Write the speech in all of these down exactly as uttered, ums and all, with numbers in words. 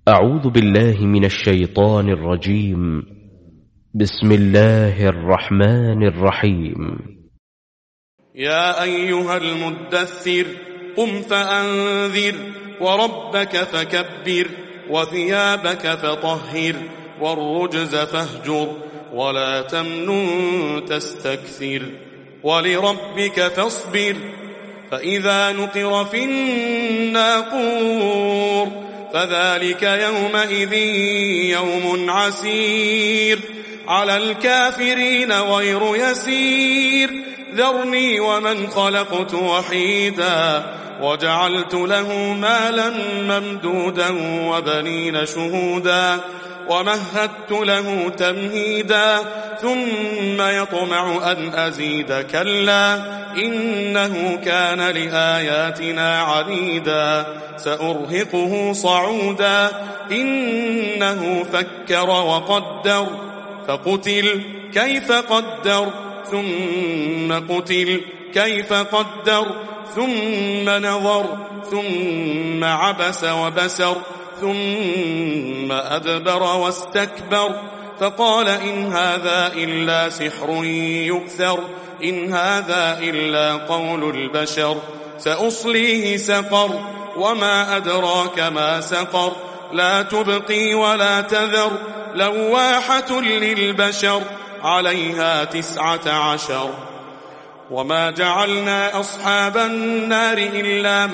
أعوذ بالله من الشيطان الرجيم. بسم الله الرحمن الرحيم. يا أيها المدثر قم فأنذر وربك فكبر وثيابك فطهر والرجز فاهجر ولا تمنن تستكثر ولربك فاصبر فإذا نقر في الناقور فذلك يومئذ يوم عسير على الكافرين غير يسير ذرني ومن خلقت وحيدا وجعلت له مالا ممدودا وبنين شهودا ومهدت له تمهيدا ثم يطمع أن أزيد كلا إنه كان لآياتنا عنيدا سأرهقه صعودا إنه فكر وقدر فقتل كيف قدر ثم قتل كيف قدر ثم نظر ثم عبس وبسر ثم أدبر واستكبر فقال إن هذا إلا سحر يؤثر إن هذا إلا قول البشر سأصليه سقر وما أدراك ما سقر لا تبقي ولا تذر لواحة للبشر عليها تسعة عشر وما جعلنا أصحاب النار إلا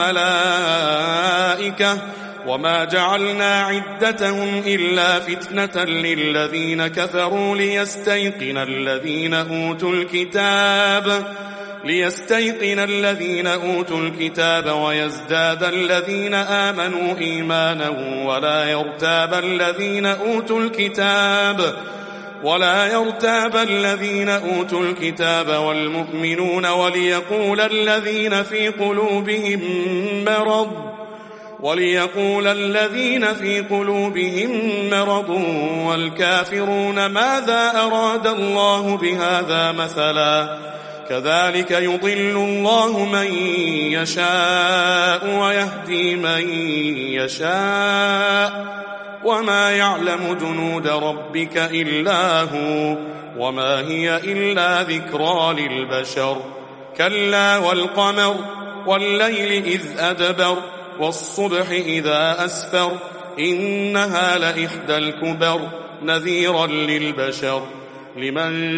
ملائكة وما جعلنا عدتهم إلا فتنة للذين كفروا ليستيقن الذين أوتوا الكتاب ليستيقن الذين أوتوا الكتاب ويزداد الذين آمنوا إيمانا ولا يرتاب الذين أوتوا الكتاب ولا يرتاب الذين أوتوا الكتاب والمؤمنون وليقول الذين في قلوبهم مرض وليقول الذين في قلوبهم مرض والكافرون ماذا أراد الله بهذا مثلا كذلك يضل الله من يشاء ويهدي من يشاء وما يعلم جنود ربك إلا هو وما هي إلا ذكرى للبشر كلا والقمر والليل إذ أدبر والصبح إذا أسفر إنها لإحدى الكبر نذيرا للبشر لمن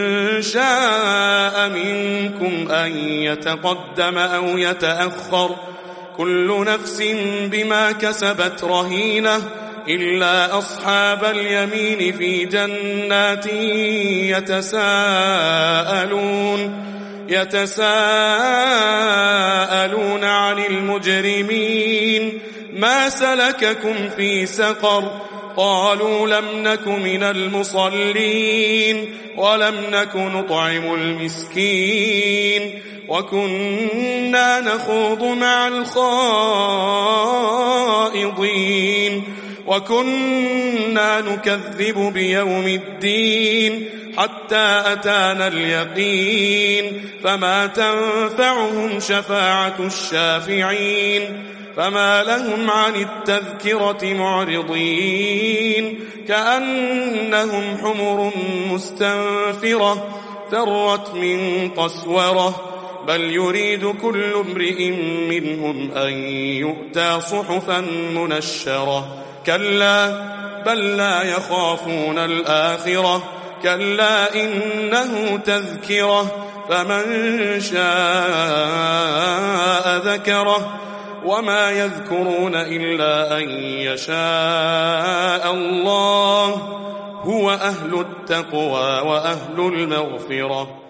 شاء منكم أن يتقدم أو يتأخر كل نفس بما كسبت رهينة إلا أصحاب اليمين في جنات يتساءلون يتساءلون عن المجرمين ما سلككم في سقر قالوا لم نك من المصلين ولم نك نطعم المسكين وكنا نخوض مع الخائضين وكنا نكذب بيوم الدين حتى أتانا اليقين فما تنفعهم شفاعة الشافعين فما لهم عن التذكرة معرضين كأنهم حمر مستنفرة فرت من قسورة بل يريد كل امرئ منهم أن يؤتى صحفا منشرة كلا بل لا يخافون الآخرة كلا إنه تذكرة فمن شاء ذكره وما يذكرون إلا أن يشاء الله هو أهل التقوى وأهل المغفرة